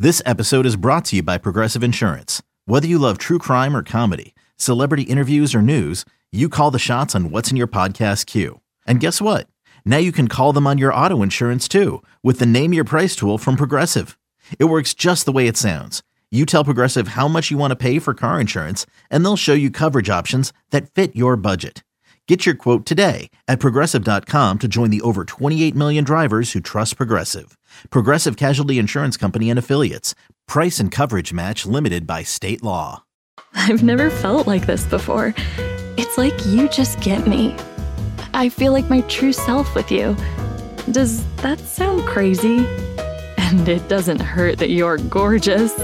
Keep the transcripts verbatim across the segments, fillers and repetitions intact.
This episode is brought to you by Progressive Insurance. Whether you love true crime or comedy, celebrity interviews or news, you call the shots on what's in your podcast queue. And guess what? Now you can call them on your auto insurance too with the Name Your Price tool from Progressive. It works just the way it sounds. You tell Progressive how much you want to pay for car insurance, and they'll show you coverage options that fit your budget. Get your quote today at Progressive dot com to join the over twenty-eight million drivers who trust Progressive. Progressive Casualty Insurance Company and Affiliates. Price and coverage match limited by state law. I've never felt like this before. It's like you just get me. I feel like my true self with you. Does that sound crazy? And it doesn't hurt that you're gorgeous.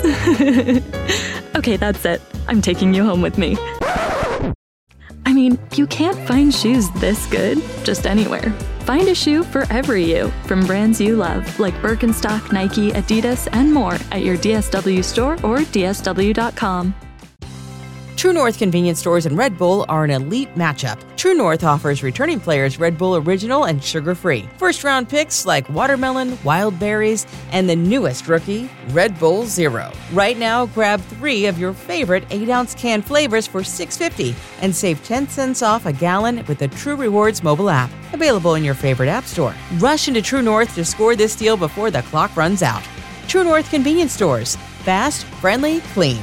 Okay, that's it. I'm taking you home with me. I mean, you can't find shoes this good just anywhere. Find a shoe for every you from brands you love, like Birkenstock, Nike, Adidas, and more at your D S W store or D S W dot com. True North convenience stores and Red Bull are an elite matchup. True North offers returning players Red Bull Original and sugar-free. First-round picks like watermelon, wild berries, and the newest rookie, Red Bull Zero. Right now, grab three of your favorite eight-ounce can flavors for six dollars and fifty cents and save ten cents off a gallon with the True Rewards mobile app. Available in your favorite app store. Rush into True North to score this deal before the clock runs out. True North convenience stores. Fast, friendly, clean.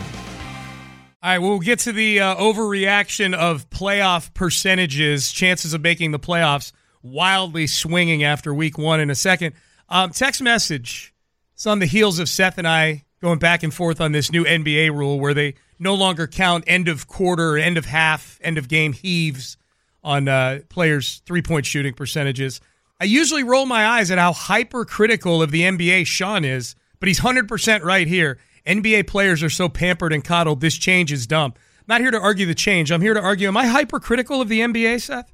All right, we'll get to the uh, overreaction of playoff percentages, chances of making the playoffs wildly swinging after week one in a second. Um, text message. It's on the heels of Seth and I going back and forth on this new N B A rule where they no longer count end of quarter, end of half, end of game heaves on uh, players' three-point shooting percentages. I usually roll my eyes at how hypercritical of the N B A Sean is, but he's one hundred percent right here. N B A players are so pampered and coddled, this change is dumb. I'm not here to argue the change. I'm here to argue, am I hypercritical of the N B A, Seth?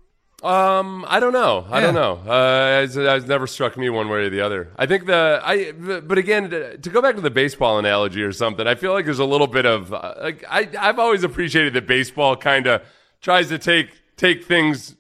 Um, I don't know. I yeah. don't know. Uh, it's, it's never struck me one way or the other. I think the I, but again, to go back to the baseball analogy or something, I feel like there's a little bit of uh, like I I've always appreciated that baseball kind of tries to take take things,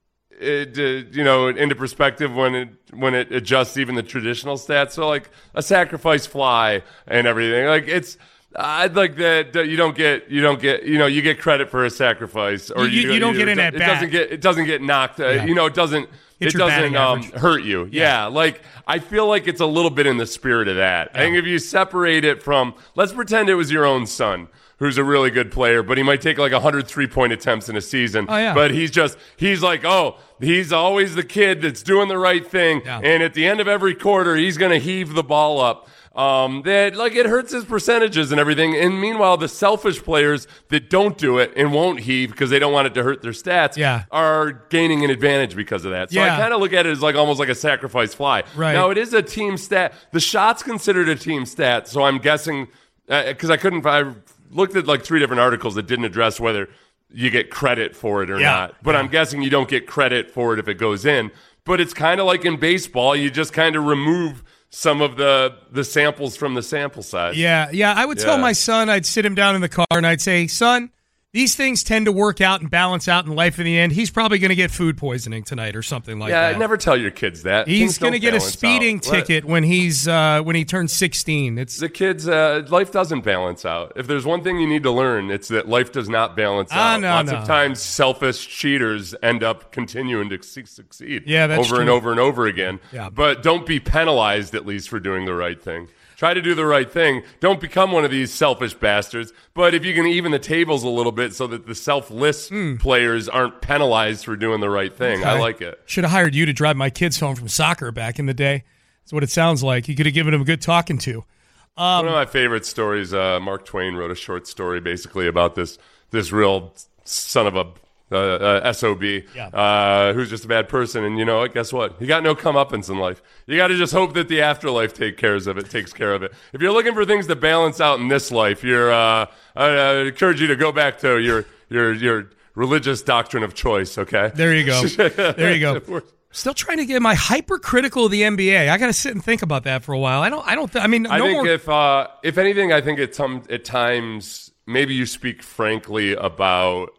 uh, to, you know, into perspective when it when it adjusts even the traditional stats. So like a sacrifice fly and everything. Like it's. I'd like that you don't get you don't get you know you get credit for a sacrifice or you, you, you don't you, get an at it bat. doesn't get it doesn't get knocked uh, yeah. you know it doesn't Hit it doesn't um, hurt you yeah. yeah like I feel like it's a little bit in the spirit of that. yeah. I think if you separate it from, let's pretend it was your own son who's a really good player, but he might take like one hundred three-point attempts in a season. Oh, yeah. But he's just, he's like, oh, he's always the kid that's doing the right thing. Yeah. And at the end of every quarter, he's going to heave the ball up. Um, that like it hurts his percentages and everything. And meanwhile, the selfish players that don't do it and won't heave because they don't want it to hurt their stats yeah. are gaining an advantage because of that. So yeah. I kind of look at it as like almost like a sacrifice fly. Right. Now, it is a team stat. The shot's considered a team stat. So I'm guessing, because uh, I couldn't, I looked at like three different articles that didn't address whether you get credit for it or yeah. not. But yeah. I'm guessing you don't get credit for it if it goes in. But it's kind of like in baseball. You just kind of remove some of the the samples from the sample size. Yeah, yeah. I would yeah. tell my son, I'd sit him down in the car and I'd say, son, these things tend to work out and balance out in life in the end. He's probably going to get food poisoning tonight or something like yeah, that. Yeah, never tell your kids that. He's going to get a speeding out. ticket what? when he's uh, when he turns sixteen. It's the kids. Uh, life doesn't balance out. If there's one thing you need to learn, it's that life does not balance ah, out. No, Lots no. of times, selfish cheaters end up continuing to succeed. Yeah, that's over true. and over and over again. Yeah. But don't be penalized at least for doing the right thing. Try to do the right thing. Don't become one of these selfish bastards. But if you can even the tables a little bit so that the selfless mm. players aren't penalized for doing the right thing, okay. I like it. Should have hired you to drive my kids home from soccer back in the day. That's what it sounds like. You could have given them a good talking to. Um, one of my favorite stories, uh, Mark Twain wrote a short story basically about this this real son of a uh, uh, S O B yeah. uh, who's just a bad person. And you know what? Guess what? You got no comeuppance in life. You got to just hope that the afterlife take cares of it, takes care of it. If you're looking for things to balance out in this life, you're, uh, I, I encourage you to go back to your your your religious doctrine of choice, okay? There you go. There you go. Still trying to get my hypercritical of the N B A. I got to sit and think about that for a while. I don't. I don't. Th- I mean, I no think more- if uh, if anything, I think at some at times maybe you speak frankly about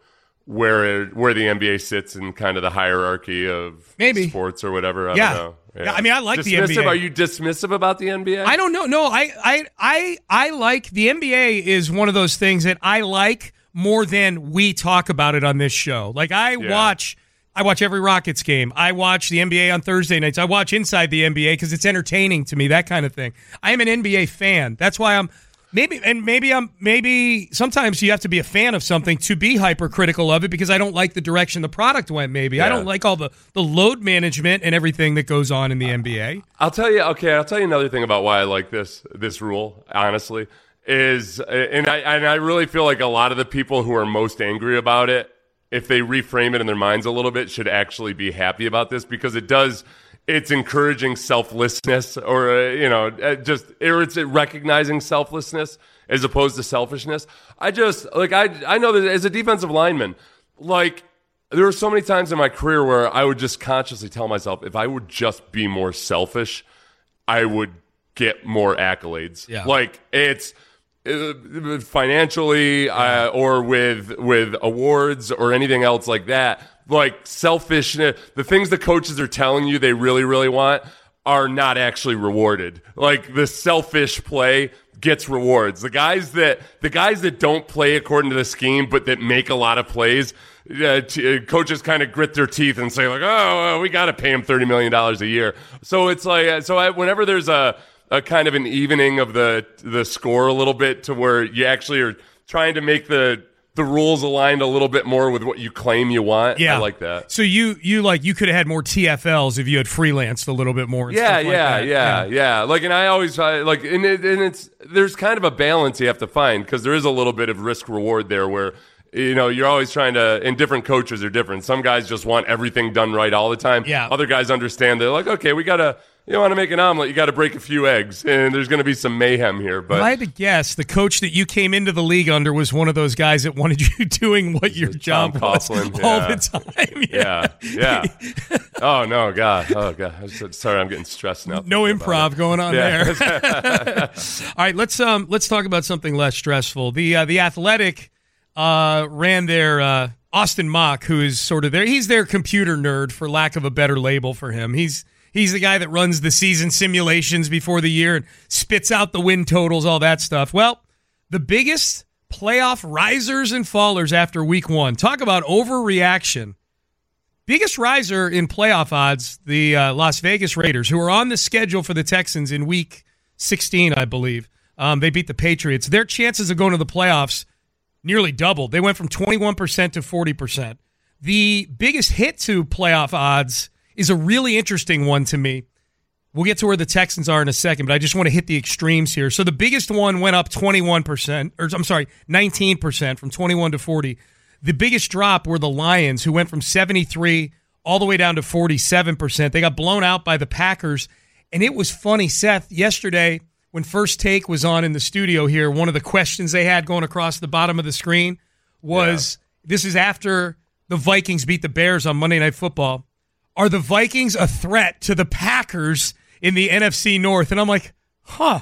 where where the N B A sits in kind of the hierarchy of Maybe. sports or whatever. I Yeah. don't know. Yeah, I mean, I like the N B A. Dismissive? Are you dismissive about the N B A? I don't know. No, I, I, I, I like the N B A is one of those things that I like more than we talk about it on this show. Like I Yeah. watch, I watch every Rockets game. I watch the N B A on Thursday nights. I watch Inside the N B A because it's entertaining to me. That kind of thing. I am an N B A fan. That's why I'm maybe, and maybe I'm maybe sometimes you have to be a fan of something to be hypercritical of it because I don't like the direction the product went. Maybe I Yeah. don't like all the the load management and everything that goes on in the N B A. I'll tell you. Okay, I'll tell you another thing about why I like this this rule. Honestly, is and I and I really feel like a lot of the people who are most angry about it, if they reframe it in their minds a little bit, should actually be happy about this because it does. It's encouraging selflessness, or uh, you know, uh, just or it's recognizing selflessness as opposed to selfishness. I just like I I know that as a defensive lineman, like there were so many times in my career where I would just consciously tell myself, if I would just be more selfish, I would get more accolades. Yeah. Like it's. Uh, financially uh, or with with awards or anything else like that, like selfishness, the things the coaches are telling you they really really want are not actually rewarded. Like the selfish play gets rewards. The guys that the guys that don't play according to the scheme but that make a lot of plays, uh, t- uh, coaches kind of grit their teeth and say like, oh, well, we got to pay him thirty million dollars a year. So it's like, uh, so I, whenever there's a a kind of an evening of the the score a little bit to where you actually are trying to make the the rules aligned a little bit more with what you claim you want. Yeah. I like that. So you you like you could have had more T F Ls if you had freelanced a little bit more. And Yeah, stuff like yeah, that. yeah, yeah. Like, and I always I, like, and, it, and it's there's kind of a balance you have to find because there is a little bit of risk reward there where. You know, you're always trying to, and different coaches are different. Some guys just want everything done right all the time. Yeah. Other guys understand they're like, okay, we got to, you want to make an omelet, you got to break a few eggs, and there's going to be some mayhem here. But if I had to guess, the coach that you came into the league under was one of those guys that wanted you doing what your job was Coughlin, all yeah. the time. Yeah. yeah, yeah. Oh, no, God. Oh, God. I'm so- sorry, I'm getting stressed now. No thinking about improv going on Yeah. there. All right, let's um let's talk about something less stressful. The uh, the Athletic uh, ran their uh, Austin Mock, who is sort of their he's their computer nerd for lack of a better label for him. He's he's the guy that runs the season simulations before the year and spits out the win totals, all that stuff. Well, the biggest playoff risers and fallers after week one. Talk about overreaction. Biggest riser in playoff odds, the uh, Las Vegas Raiders, who are on the schedule for the Texans in week sixteen, I believe. Um, they beat the Patriots. Their chances of going to the playoffs nearly doubled. They went from twenty-one percent to forty percent. The biggest hit to playoff odds is a really interesting one to me. We'll get to where the Texans are in a second, but I just want to hit the extremes here. So the biggest one went up twenty-one percent, or I'm sorry, nineteen percent from twenty-one to forty. The biggest drop were the Lions, who went from seventy-three all the way down to forty-seven percent. They got blown out by the Packers. And it was funny, Seth, yesterday when First Take was on in the studio here, one of the questions they had going across the bottom of the screen was, yeah. This is after the Vikings beat the Bears on Monday Night Football. Are the Vikings a threat to the Packers in the N F C North? And I'm like, huh.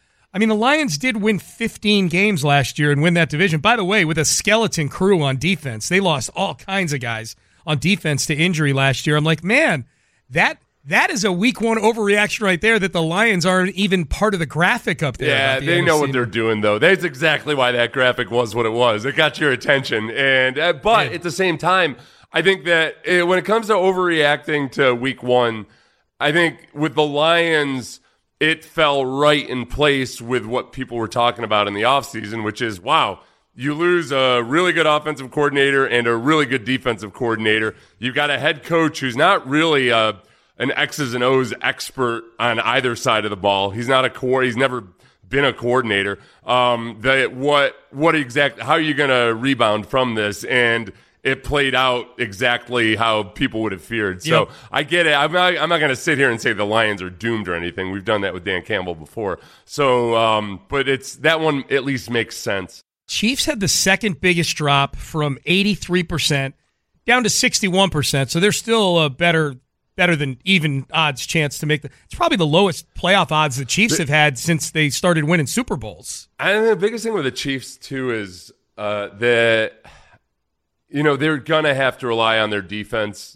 I mean, the Lions did win fifteen games last year and win that division. By the way, with a skeleton crew on defense, they lost all kinds of guys on defense to injury last year. I'm like, man, that that is a week one overreaction right there that the Lions aren't even part of the graphic up there. Yeah, the they N F C know what they're doing, though. That's exactly why that graphic was what it was. It got your attention. and uh, But yeah. at the same time, I think that uh, when it comes to overreacting to week one, I think with the Lions, it fell right in place with what people were talking about in the offseason, which is, wow, you lose a really good offensive coordinator and a really good defensive coordinator. You've got a head coach who's not really a, an X's and O's expert on either side of the ball. He's not a core. He's never been a coordinator. Um, that what what exactly? How are you going to rebound from this? And it played out exactly how people would have feared. So yep. I get it. I'm not, I'm not going to sit here and say the Lions are doomed or anything. We've done that with Dan Campbell before. So, um, but it's that one at least makes sense. Chiefs had the second biggest drop from eighty-three percent down to sixty-one percent. So they're still a better better than even odds chance to make the. It's probably the lowest playoff odds the Chiefs have had since they started winning Super Bowls. I think the biggest thing with the Chiefs too is uh, that you know, they're gonna have to rely on their defense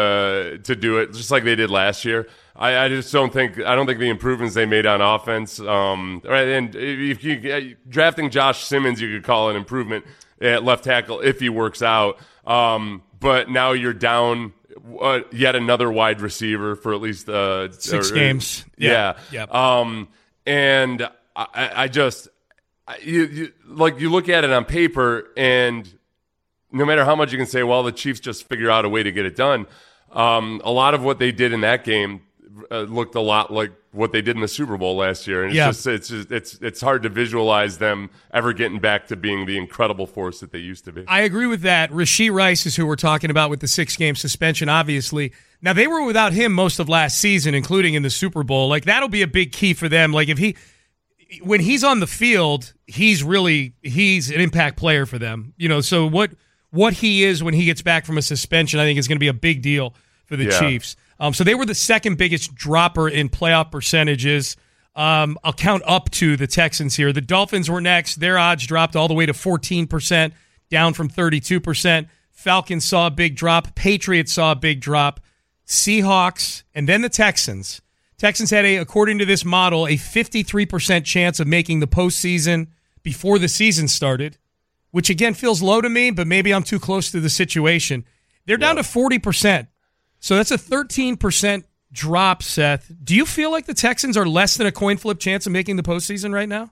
to to do it, just like they did last year. I, I just don't think I don't think the improvements they made on offense, um, right, and if you drafting Josh Simmons, you could call it an improvement at left tackle if he works out. Um, but now you're down uh, yet another wide receiver for at least uh, six or, games. Yeah, yeah. yeah. Um, and I, I just you, you like you look at it on paper, and no matter how much you can say, well, the Chiefs just figure out a way to get it done. Um, a lot of what they did in that game uh, looked a lot like what they did in the Super Bowl last year, and it's yeah. just it's just, it's it's hard to visualize them ever getting back to being the incredible force that they used to be. I agree with that. Rashee Rice is who we're talking about with the six-game suspension, obviously. Now, they were without him most of last season, including in the Super Bowl. Like, that'll be a big key for them. Like, if he when he's on the field, he's really he's an impact player for them. You know, so what what he is when he gets back from a suspension, I think is going to be a big deal for the yeah. Chiefs. Um, so they were the second biggest dropper in playoff percentages. Um, I'll count up to the Texans here. The Dolphins were next. Their odds dropped all the way to fourteen percent, down from thirty-two percent. Falcons saw a big drop. Patriots saw a big drop. Seahawks, and then the Texans. Texans had, a, according to this model, a fifty-three percent chance of making the postseason before the season started, which, again, feels low to me, but maybe I'm too close to the situation. They're down yeah. to forty percent. So that's a thirteen percent drop, Seth. Do you feel like the Texans are less than a coin flip chance of making the postseason right now?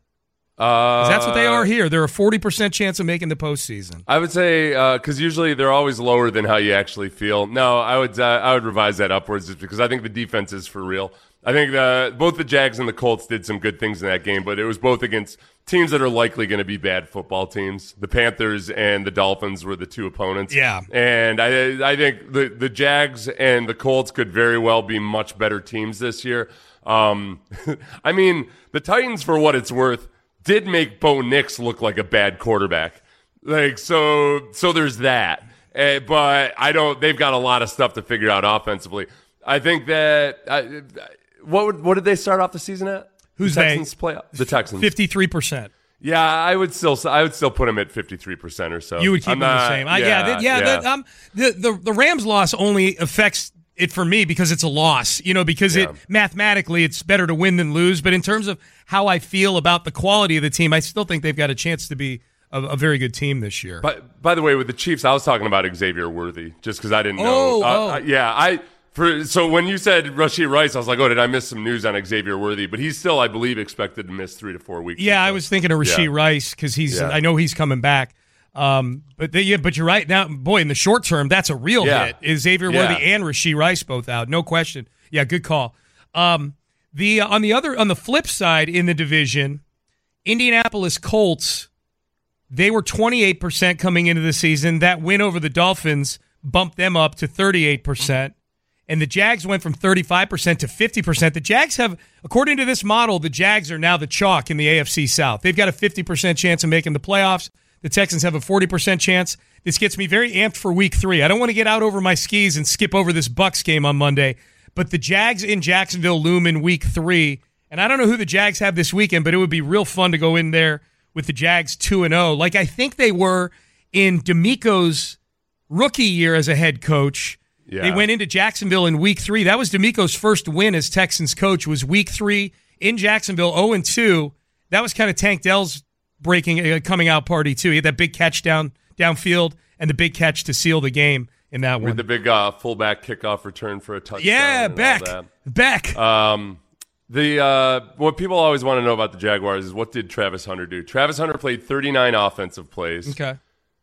Uh, that's what they are here. They're a forty percent chance of making the postseason. I would say because uh, usually they're always lower than how you actually feel. No, I would uh, I would revise that upwards just because I think the defense is for real. I think the, both the Jags and the Colts did some good things in that game, but it was both against teams that are likely going to be bad football teams. The Panthers and the Dolphins were the two opponents. Yeah. And I I think the, the Jags and the Colts could very well be much better teams this year. Um, I mean, the Titans, for what it's worth, did make Bo Nix look like a bad quarterback. Like, so, so there's that. Uh, but I don't, they've got a lot of stuff to figure out offensively. I think that, uh, what would, what did they start off the season at? Who's the they? Texans play the Texans. fifty-three percent. Yeah, I would still, I would still put them at fifty-three percent or so. You would keep I'm them not, the same. I, yeah, yeah, the, yeah. yeah. The, um, the, the, the Rams loss only affects it for me because it's a loss, you know, because Yeah. it mathematically it's better to win than lose. But in terms of how I feel about the quality of the team, I still think they've got a chance to be a, a very good team this year. But by the way, with the Chiefs, I was talking about Xavier Worthy just because I didn't know. Oh, uh, oh. uh, yeah, I. For, so when you said Rashee Rice, I was like, oh, did I miss some news on Xavier Worthy? But he's still, I believe, expected to miss three to four weeks. Yeah, so. I was thinking of Rashee Yeah. Rice because he's. Yeah. I know he's coming back. Um, but the, yeah, but you're right now, boy. In the short term, that's a real Yeah. hit. Is Xavier Yeah. Worthy and Rashee Rice both out? No question. Yeah, good call. Um, the uh, on the other on the flip side in the division, Indianapolis Colts. They were twenty-eight percent coming into the season. That win over the Dolphins bumped them up to thirty-eight percent. And the Jags went from thirty-five percent to fifty percent. The Jags have, according to this model, the Jags are now the chalk in the A F C South. They've got a fifty percent chance of making the playoffs. The Texans have a forty percent chance. This gets me very amped for week three. I don't want to get out over my skis and skip over this Bucs game on Monday, but the Jags in Jacksonville loom in week three. And I don't know who the Jags have this weekend, but it would be real fun to go in there with the Jags two and oh, like I think they were in D'Amico's rookie year as a head coach. Yeah. They went into Jacksonville in week three. That was D'Amico's first win as Texans coach, was week three in Jacksonville, oh and two. That was kind of Tank Dell's breaking uh, coming out party, too. He had that big catch down downfield and the big catch to seal the game in that one. With the big uh, fullback kickoff return for a touchdown. Yeah, and Beck. all that. Beck. Um, the uh, what people always want to know about the Jaguars is what did Travis Hunter do? Travis Hunter played thirty-nine offensive plays. Okay.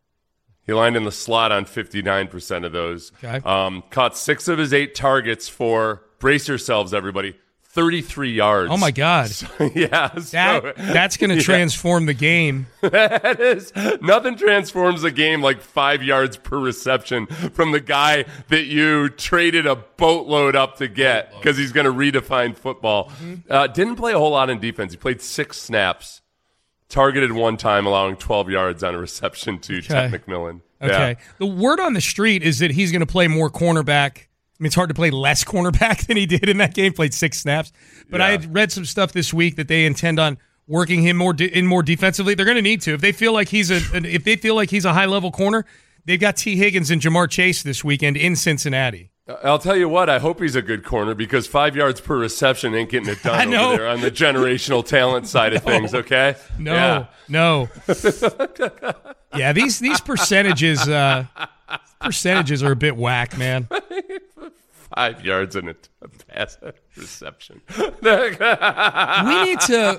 He lined in the slot on fifty-nine percent of those. Okay. Um, caught six of his eight targets for, brace yourselves, everybody, thirty-three yards. Oh, my God. So, yeah. That, so, that's going to yeah. transform the game. That is, nothing transforms a game like five yards per reception from the guy that you traded a boatload up to get because he's going to redefine football. Mm-hmm. Uh, didn't play a whole lot in defense. He played six snaps, targeted one time, allowing twelve yards on a reception to Okay. Ted McMillan. Okay. Yeah. The word on the street is that he's going to play more cornerback. I mean, it's hard to play less cornerback than he did in that game. Played six snaps. But Yeah. I had read some stuff this week that they intend on working him more de- in more defensively. They're going to need to. If they feel like he's a an, if they feel like he's a high level corner, they've got T. Higgins and Jamar Chase this weekend in Cincinnati. I'll tell you what, I hope he's a good corner because five yards per reception ain't getting it done I know. over there on the generational talent side of No. things, okay? No, Yeah. no. yeah, these these percentages uh, percentages are a bit whack, man. Five yards in a, a pass reception. We need to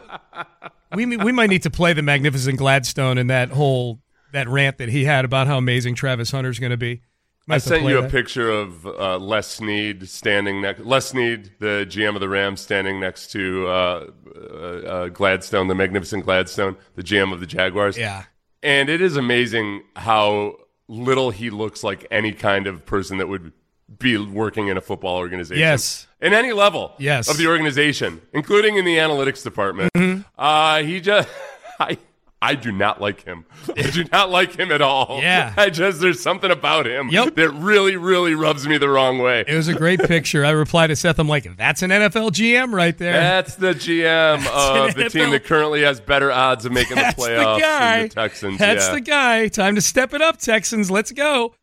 we we might need to play the Magnificent Gladstone in that whole that rant that he had about how amazing Travis Hunter's going to be. Might I have to sent play you a that. picture of uh, Les Snead standing next. Les Snead, the G M of the Rams, standing next to uh, uh, uh, Gladstone, the Magnificent Gladstone, the G M of the Jaguars. Yeah. And it is amazing how little he looks like any kind of person that would be working in a football organization. Yes. In any level Yes. of the organization, including in the analytics department. Mm-hmm. Uh, he just, I, I do not like him. I do not like him at all. Yeah. I just, there's something about him Yep. that really, really rubs me the wrong way. It was a great picture. I replied to Seth, I'm like, that's an N F L G M right there. That's the G M That's of an the N F L team that currently has better odds of making the That's the playoffs guy. than the Texans. That's yeah. the guy. Time to step it up, Texans. Let's go.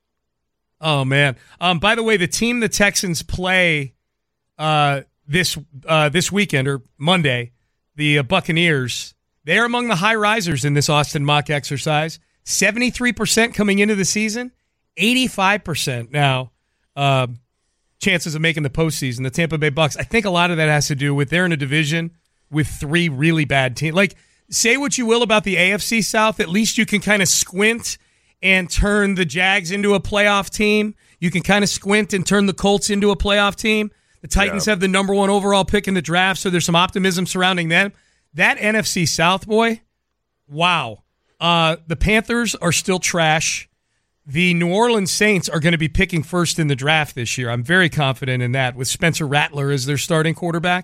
Oh, man. Um, by the way, the team the Texans play uh, this uh, this weekend or Monday, the uh, Buccaneers, they're among the high risers in this Austin mock exercise. seventy-three percent coming into the season, eighty-five percent now uh, chances of making the postseason. The Tampa Bay Bucs, I think a lot of that has to do with they're in a division with three really bad teams. Like, say what you will about the A F C South, at least you can kind of squint and turn the Jags into a playoff team. You can kind of squint and turn the Colts into a playoff team. The Titans Yeah. have the number one overall pick in the draft, so there's some optimism surrounding them. That N F C South, boy, wow. Uh, the Panthers are still trash. The New Orleans Saints are going to be picking first in the draft this year. I'm very confident in that with Spencer Rattler as their starting quarterback.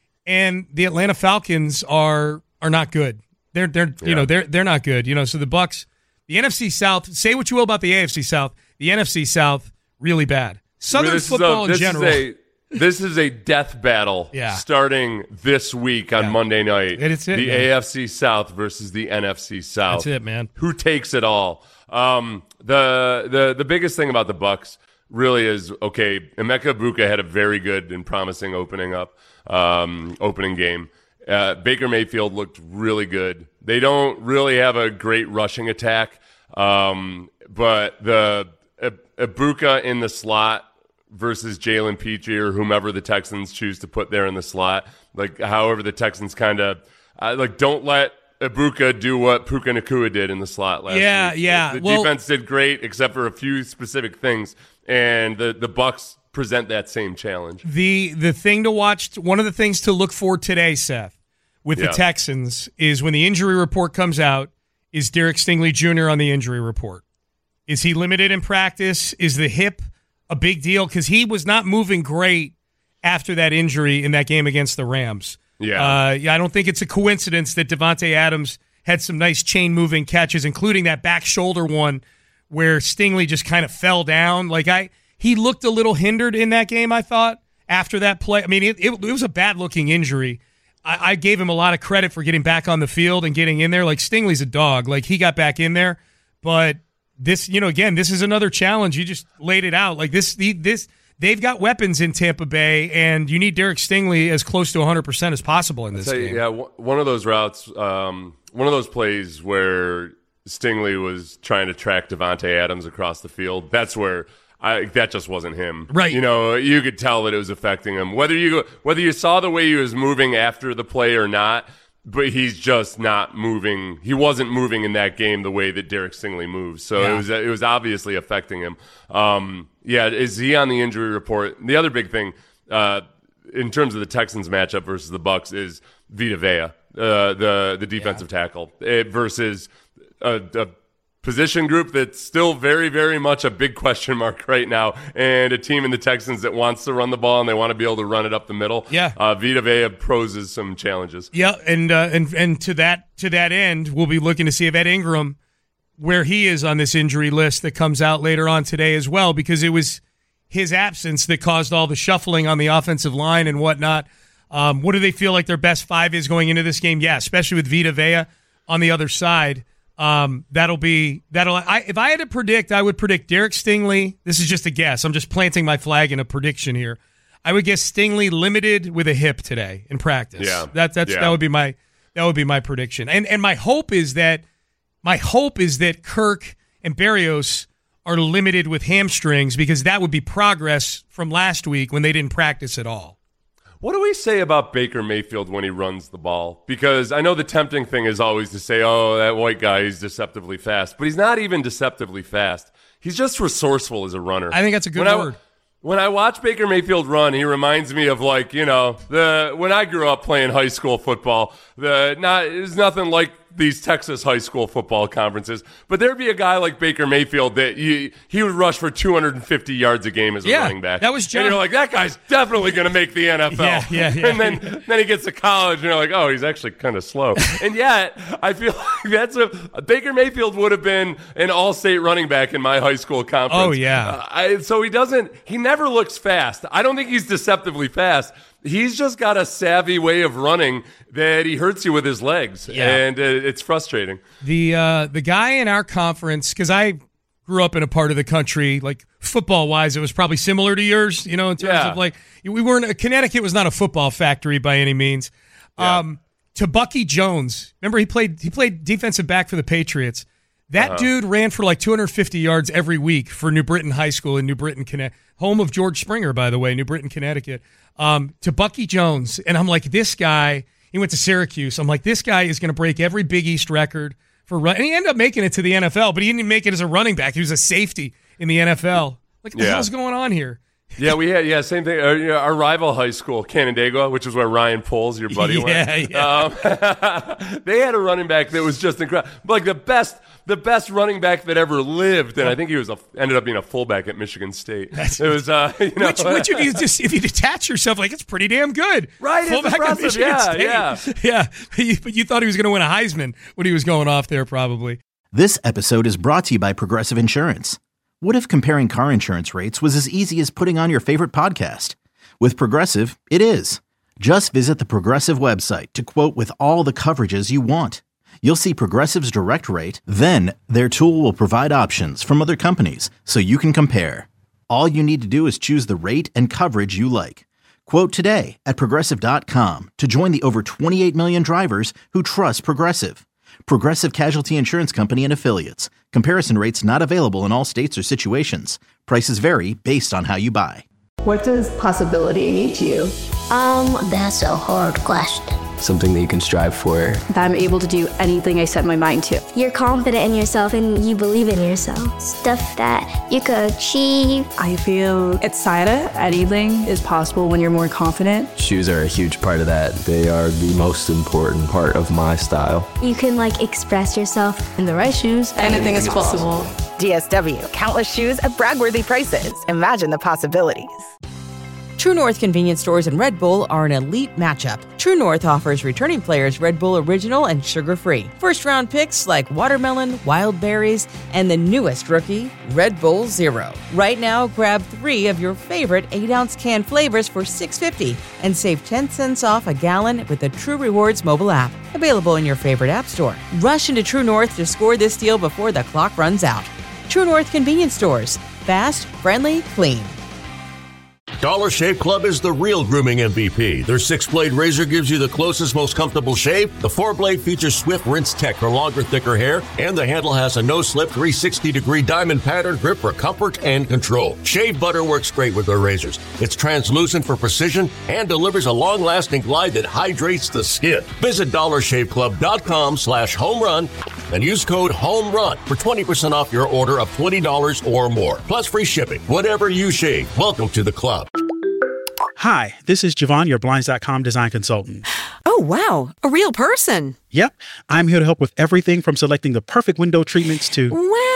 And the Atlanta Falcons are are not good. They're they're Yeah. you know they're they're not good. You know, so the Bucs, the N F C South. Say what you will about the A F C South. The N F C South really bad. Southern This is football a- this in general. Is a, this is a death battle Yeah. starting this week on Yeah. Monday night. It is it, the man. A F C South versus the N F C South. That's it, man. Who takes it all? Um, the the the biggest thing about the Bucs really is, okay, Emeka Egbuka had a very good and promising opening up um, opening game. Uh, Baker Mayfield looked really good. They don't really have a great rushing attack, um, but the E- Egbuka in the slot versus Jalen Petrie or whomever the Texans choose to put there in the slot, like however the Texans kind of uh, like don't let Egbuka do what Puka Nacua did in the slot last Yeah, week. yeah. The Well- defense did great except for a few specific things, and the the Bucs present that same challenge. The the thing to watch, one of the things to look for today, Seth, with Yeah. the Texans is when the injury report comes out, is Derek Stingley Junior on the injury report? Is he limited in practice? Is the hip a big deal? Because he was not moving great after that injury in that game against the Rams. Yeah. Uh, yeah, I don't think it's a coincidence that Devontae Adams had some nice chain-moving catches, including that back shoulder one where Stingley just kind of fell down. Like I, he looked a little hindered in that game, I thought, after that play. I mean, it, it, it was a bad-looking injury. I, I gave him a lot of credit for getting back on the field and getting in there. Like, Stingley's a dog. Like, he got back in there. But this, you know, again, this is another challenge. You just laid it out. Like, this, the, this, they've got weapons in Tampa Bay, and you need Derek Stingley as close to one hundred percent as possible in this So, game. yeah, w- one of those routes, um, one of those plays where Stingley was trying to track Devontae Adams across the field. That's where I, that just wasn't him. Right. You know, you could tell that it was affecting him. Whether you whether you saw the way he was moving after the play or not, but he's just not moving. He wasn't moving in that game the way that Derek Stingley moves. So Yeah. it was it was obviously affecting him. Um, yeah, is he on the injury report? The other big thing, uh, in terms of the Texans matchup versus the Bucs, is Vita Vea, uh, the the defensive tackle, it, versus a, a position group that's still very, very much a big question mark right now, and a team in the Texans that wants to run the ball and they want to be able to run it up the middle. Yeah. uh, Vita Vea poses some challenges. Yeah, and uh, and and to that to that end, we'll be looking to see if Ed Ingram, where he is on this injury list that comes out later on today as well, because it was his absence that caused all the shuffling on the offensive line and whatnot. Um, what do they feel like their best five is going into this game? Yeah, especially with Vita Vea on the other side. Um, that'll be that'll. I, if I had to predict, I would predict Derek Stingley. This is just a guess. I'm just planting my flag in a prediction here. I would guess Stingley limited with a hip today in practice. Yeah, that that's yeah. that would be my that would be my prediction. And and my hope is that my hope is that Kirk and Berrios are limited with hamstrings, because that would be progress from last week when they didn't practice at all. What do we say about Baker Mayfield when he runs the ball? Because I know the tempting thing is always to say, oh, that white guy is deceptively fast. But he's not even deceptively fast. He's just resourceful as a runner. I think that's a good when word. I, when I watch Baker Mayfield run, he reminds me of, like, you know, the when I grew up playing high school football, the not there's nothing like these Texas high school football conferences, but there'd be a guy like Baker Mayfield that you, he would rush for two hundred fifty yards a game as a yeah, running back. That was John. And you're like, that guy's definitely going to make the N F L. Yeah, yeah, yeah. And then, then he gets to college, and you're like, oh, he's actually kind of slow. And yet, I feel like that's a Baker Mayfield would have been an all-state running back in my high school conference. Oh, yeah. Uh, I, so he doesn't, he never looks fast. I don't think he's deceptively fast. He's just got a savvy way of running that he hurts you with his legs, yeah. and uh, it's frustrating. The uh, the guy in our conference, because I grew up in a part of the country, like football-wise, it was probably similar to yours, you know, in terms yeah. of like, we weren't, Connecticut was not a football factory by any means. Yeah. Um, to Bucky Jones, remember he played he played defensive back for the Patriots. That uh-huh. dude ran for like two hundred fifty yards every week for New Britain High School in New Britain, Connecticut. Home of George Springer, by the way, New Britain, Connecticut. Um, to Bucky Jones, and I'm like, this guy, he went to Syracuse. I'm like, this guy is going to break every Big East record for run. And he ended up making it to the N F L, but he didn't make it as a running back. He was a safety in the N F L. Like, what the yeah. hell's going on here? Yeah, we had yeah same thing. Our, you know, our rival high school, Canandaigua, which is where Ryan Poles, your buddy, yeah, went. Yeah. Um, they had a running back that was just incredible, like the best, the best running back that ever lived, and I think he was a, ended up being a fullback at Michigan State. That's, it was, uh, you know, which, which if you just if you detach yourself, like, it's pretty damn good, right? Fullback it's at Michigan yeah, State. yeah, yeah. But you, but you thought he was going to win a Heisman when he was going off there, probably. This episode is brought to you by Progressive Insurance. What if comparing car insurance rates was as easy as putting on your favorite podcast? With Progressive, it is. Just visit the Progressive website to quote with all the coverages you want. You'll see Progressive's direct rate, then their tool will provide options from other companies so you can compare. All you need to do is choose the rate and coverage you like. Quote today at Progressive dot com to join the over twenty-eight million drivers who trust Progressive. Progressive Casualty Insurance Company and Affiliates. Comparison rates not available in all states or situations. Prices vary based on how you buy. What does possibility mean to you? Um, that's a hard question. Something that you can strive for. That I'm able to do anything I set my mind to. You're confident in yourself and you believe in yourself. Stuff that you could achieve. I feel excited. Anything is possible when you're more confident. Shoes are a huge part of that. They are the most important part of my style. You can, like, express yourself. In the right shoes, anything is possible. D S W, countless shoes at brag-worthy prices. Imagine the possibilities. True North convenience stores and Red Bull are an elite matchup. True North offers returning players Red Bull Original and sugar-free. First-round picks like watermelon, wild berries, and the newest rookie, Red Bull Zero. Right now, grab three of your favorite eight-ounce can flavors for six dollars and fifty cents and save ten cents off a gallon with the True Rewards mobile app. Available in your favorite app store. Rush into True North to score this deal before the clock runs out. True North convenience stores. Fast, friendly, clean. Dollar Shave Club is the real grooming M V P. Their six-blade razor gives you the closest, most comfortable shave. The four-blade features Swift Rinse Tech for longer, thicker hair, and the handle has a no-slip three hundred sixty degree diamond pattern grip for comfort and control. Shave butter works great with their razors. It's translucent for precision and delivers a long-lasting glide that hydrates the skin. Visit dollar shave club dot com slash home run and use code HOMERUN for twenty percent off your order of twenty dollars or more, plus free shipping. Whatever you shave, welcome to the club. Hi, this is Javon, your Blinds dot com design consultant. Oh, wow. A real person. Yep. I'm here to help with everything from selecting the perfect window treatments to... Wow.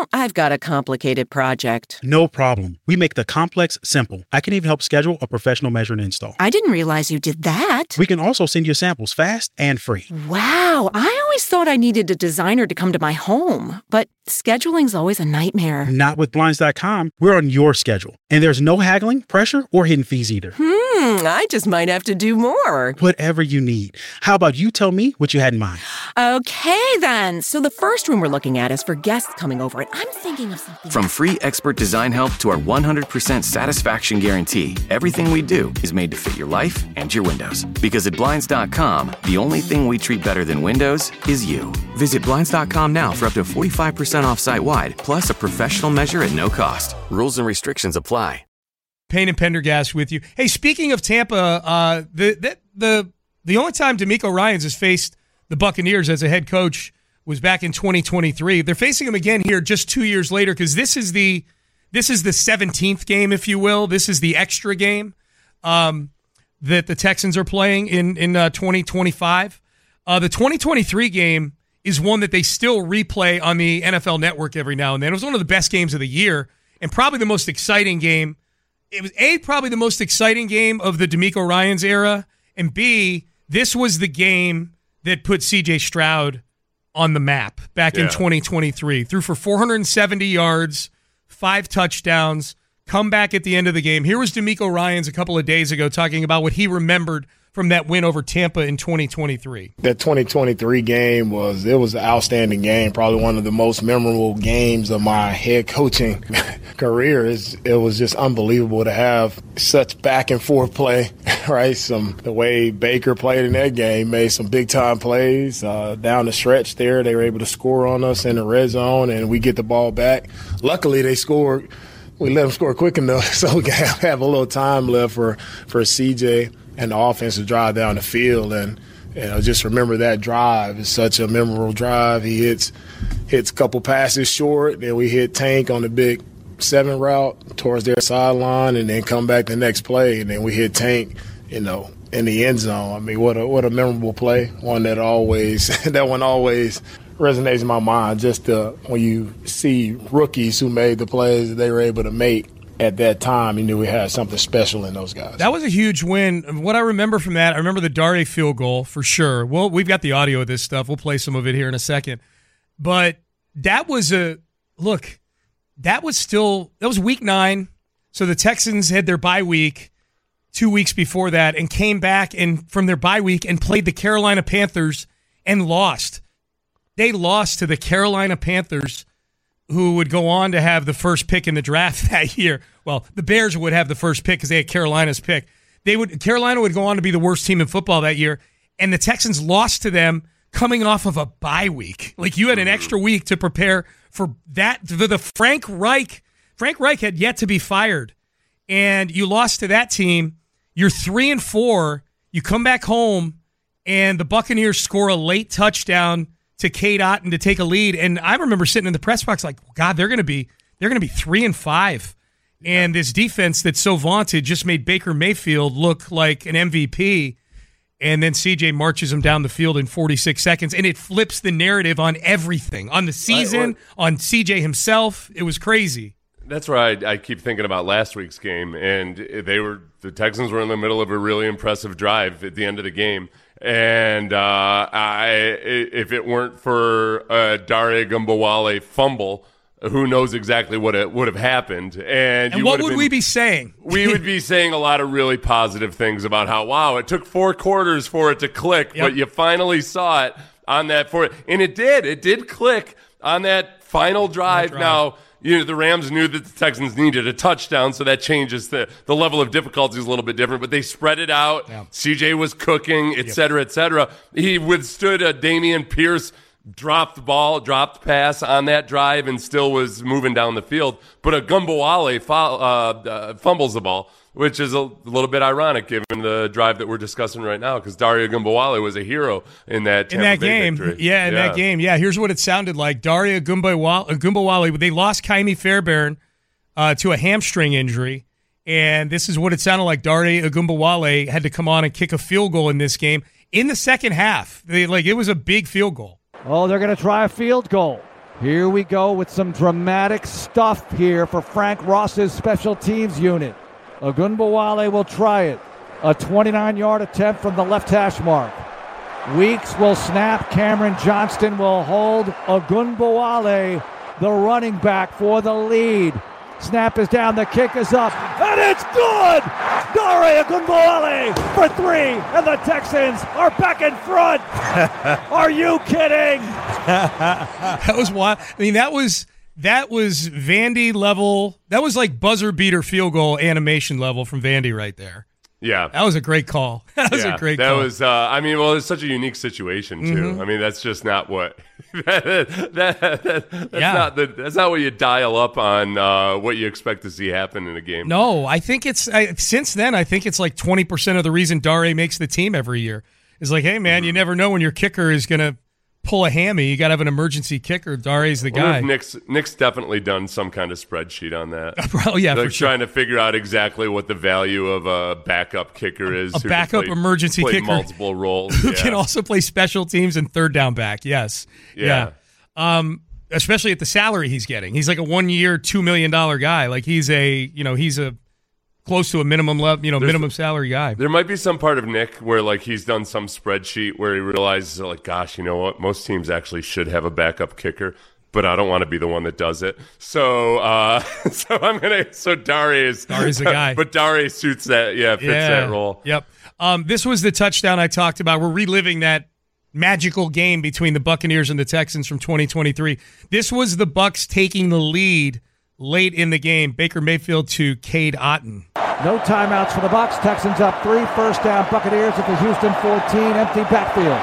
I've got a complicated project. No problem. We make the complex simple. I can even help schedule a professional measure and install. I didn't realize you did that. We can also send you samples fast and free. Wow, I always thought I needed a designer to come to my home, but scheduling's always a nightmare. Not with Blinds dot com. We're on your schedule, and there's no haggling, pressure, or hidden fees either. Hmm, I just might have to do more. Whatever you need. How about you tell me what you had in mind? Okay, then. So the first room we're looking at is for guests coming over, and I'm thinking of something. From free expert design help to our one hundred percent satisfaction guarantee, everything we do is made to fit your life and your windows. Because at Blinds dot com, the only thing we treat better than windows is you. Visit Blinds dot com now for up to forty-five percent off site-wide, plus a professional measure at no cost. Rules and restrictions apply. Payne and Pendergast with you. Hey, speaking of Tampa, uh, the, the the the only time DeMeco Ryans has faced the Buccaneers as a head coach was back in twenty twenty-three. They're facing him again here just two years later because this is the this is the seventeenth game, if you will. This is the extra game um, that the Texans are playing in in uh, twenty twenty-five. Uh, the twenty twenty-three game is one that they still replay on the N F L Network every now and then. It was one of the best games of the year and probably the most exciting game. It was A, probably the most exciting game of the DeMeco Ryans era, and B, this was the game that put C J Stroud on the map back yeah. in twenty twenty-three. Threw for four hundred seventy yards, five touchdowns, come back at the end of the game. Here was DeMeco Ryans a couple of days ago talking about what he remembered from that win over Tampa in twenty twenty-three. That twenty twenty-three game was, it was an outstanding game, probably one of the most memorable games of my head coaching career. It's, it was just unbelievable to have such back and forth play, right? Some, the way Baker played in that game, made some big time plays uh, down the stretch there. They were able to score on us in the red zone and we get the ball back. Luckily they scored. We let them score quick enough so we can have, have a little time left for, for C J and the offense to drive down the field. And you know, just remember that drive. It's such a memorable drive. He hits hits a couple passes short, then we hit Tank on the big seven route towards their sideline, and then come back the next play, and then we hit Tank, you know, in the end zone. I mean, what a what a memorable play. One that always that one always resonates in my mind. Just uh, when you see rookies who made the plays that they were able to make at that time, you knew we had something special in those guys. That was a huge win. What I remember from that, I remember the Dare field goal for sure. Well, we've got the audio of this stuff. We'll play some of it here in a second. But that was a look. That was still that was week nine. So the Texans had their bye week two weeks before that and came back and from their bye week and played the Carolina Panthers and lost. They lost to the Carolina Panthers, who would go on to have the first pick in the draft that year. Well, the Bears would have the first pick because they had Carolina's pick. They would Carolina would go on to be the worst team in football that year, and the Texans lost to them coming off of a bye week. Like, you had an extra week to prepare for that. The, the Frank Reich, Frank Reich had yet to be fired, and you lost to that team. You're three and four. You come back home, and the Buccaneers score a late touchdown to Cade Otton to take a lead. And I remember sitting in the press box like, God, they're going to be they're going to be three and five. And this defense that's so vaunted just made Baker Mayfield look like an M V P. And then C J marches him down the field in forty-six seconds. And it flips the narrative on everything, on the season, on C J himself. It was crazy. That's where I, I keep thinking about last week's game. And they were the Texans were in the middle of a really impressive drive at the end of the game. And uh, I, if it weren't for a Dare Ogunbowale fumble, who knows exactly what it would have happened. And, and you what would been, we be saying? We would be saying a lot of really positive things about how, wow, it took four quarters for it to click, yep. but you finally saw it on that fourth. And it did. It did click on that final drive. drive. Now, you know, the Rams knew that the Texans needed a touchdown, so that changes the, the level of difficulty is a little bit different, but they spread it out. Yeah. C J was cooking, et cetera, et cetera. He withstood a Dameon Pierce dropped ball, dropped pass on that drive and still was moving down the field. But Ogunbowale fo- uh, uh, fumbles the ball, which is a little bit ironic given the drive that we're discussing right now, because Dare Ogunbowale was a hero in that Tampa in that Bay game. victory. Yeah, in yeah. that game. Yeah, here's what it sounded like. Dare Ogunbowale, they lost Kaimi Fairbairn uh, to a hamstring injury, and this is what it sounded like. Dare Ogunbowale had to come on and kick a field goal in this game in the second half. They, like, it was a big field goal. Oh, they're going to try a field goal. Here we go with some dramatic stuff here for Frank Ross's special teams unit. Ogunbowale will try it. A twenty-nine-yard attempt from the left hash mark. Weeks will snap. Cameron Johnston will hold. Ogunbowale, the running back, for the lead. Snap is down. The kick is up. And it's good! Dare Ogunbowale for three. And the Texans are back in front. Are you kidding? That was wild. I mean, that was that was Vandy level. That was like buzzer beater field goal animation level from Vandy right there. Yeah. That was a great call. That was yeah, a great that call. That was, uh, I mean, well, it's such a unique situation, too. Mm-hmm. I mean, that's just not what, that, that, that, that's, yeah. not the, that's not what you dial up on uh, what you expect to see happen in a game. No, I think it's, I, since then, I think it's like twenty percent of the reason Dare makes the team every year. Is like, hey, man, mm-hmm. you never know when your kicker is going to pull a hammy. You got to have an emergency kicker. Dare's the guy. Nick's, Nick's definitely done some kind of spreadsheet on that. Oh, yeah, like for sure. Trying to figure out exactly what the value of a backup kicker is. A backup play, emergency play kicker. multiple roles. Who yeah. can also play special teams and third down back. Yes. Yeah. yeah. Um, especially at the salary he's getting. He's like a one-year, two million dollars guy. Like he's a, you know, he's a close to a minimum level, you know, There's, minimum salary guy. There might be some part of Nick where like he's done some spreadsheet where he realizes like, gosh, you know what? Most teams actually should have a backup kicker, but I don't want to be the one that does it. So, uh, so I'm gonna. So Dare is Dare's the guy, but Dare suits that. Yeah, fits yeah. that role. Yep. Um, this was the touchdown I talked about. We're reliving that magical game between the Buccaneers and the Texans from twenty twenty-three. This was the Bucs taking the lead late in the game. Baker Mayfield to Cade Otton. No timeouts for the Bucs. Texans up three. First down. Buccaneers at the Houston fourteen. Empty backfield.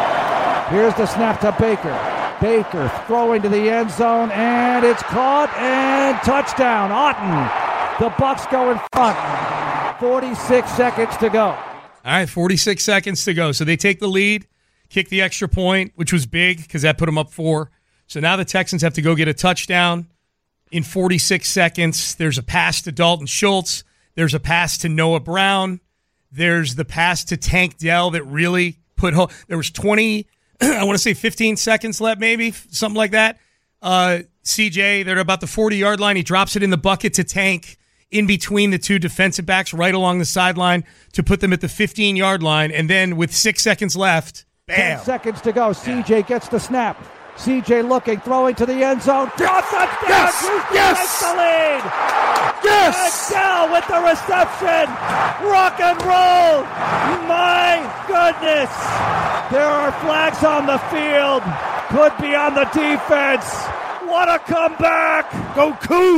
Here's the snap to Baker. Baker throwing to the end zone, and it's caught, and touchdown. Otton. The Bucs go in front. forty-six seconds to go. All right, forty-six seconds to go. So they take the lead, kick the extra point, which was big because that put them up four. So now the Texans have to go get a touchdown in forty-six seconds. There's a pass to Dalton Schultz. There's a pass to Noah Brown. There's the pass to Tank Dell that really put home. There was twenty, I want to say fifteen seconds left, maybe, something like that. Uh, C J, they're about the forty-yard line. He drops it in the bucket to Tank in between the two defensive backs right along the sideline to put them at the fifteen-yard line. And then with six seconds left, bam. Ten seconds to go. C J gets the snap. C J looking, throwing to the end zone. Yes! Touchdown! Yes! Houston Yes! takes the lead. Yes! Dell with the reception. Rock and roll. My goodness. There are flags on the field. Could be on the defense. What a comeback. Go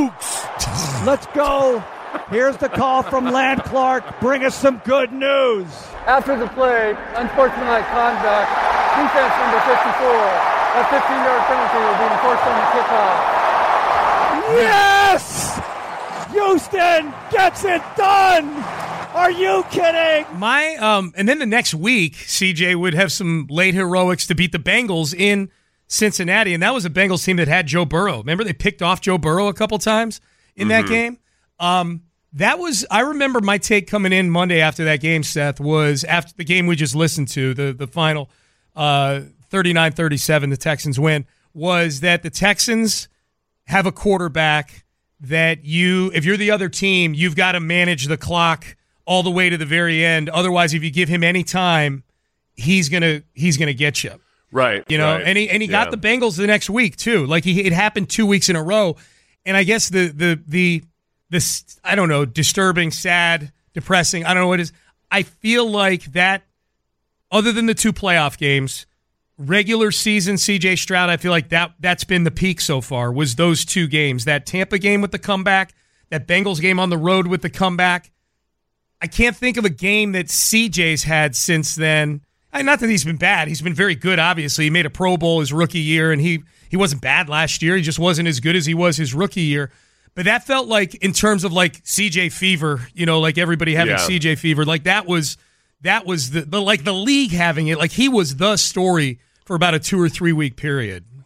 Cougs. Let's go. Here's the call from Land Clark. Bring us some good news. After the play, unsportsmanlike conduct, defense number fifty-four. A fifteen-yard penalty will be enforced on the kickoff. Yes! Houston gets it done! Are you kidding? My um, and then the next week, C J would have some late heroics to beat the Bengals in Cincinnati, and that was a Bengals team that had Joe Burrow. Remember they picked off Joe Burrow a couple times in mm-hmm. that game? Um, that was, I remember my take coming in Monday after that game, Seth, was after the game we just listened to, the, the final uh, thirty-nine thirty-seven, the Texans win, was that the Texans have a quarterback that you, if you're the other team, you've got to manage the clock all the way to the very end. Otherwise, if you give him any time, he's gonna he's gonna get you. Right. You know, right. and he and he yeah. got the Bengals the next week too. Like he, it happened two weeks in a row, and I guess the the the this I don't know, disturbing, sad, depressing. I don't know what it is. I feel like that. Other than the two playoff games, regular season C J Stroud, I feel like that that's been the peak so far. Was those two games, that Tampa game with the comeback, that Bengals game on the road with the comeback. I can't think of a game that C J's had since then. Not that he's been bad. He's been very good, obviously. He made a Pro Bowl his rookie year, and he, he wasn't bad last year. He just wasn't as good as he was his rookie year. But that felt like, in terms of like C J fever, you know, like everybody having yeah. C J fever, like that was that was the, the like the league having it. Like he was the story for about a two or three week period.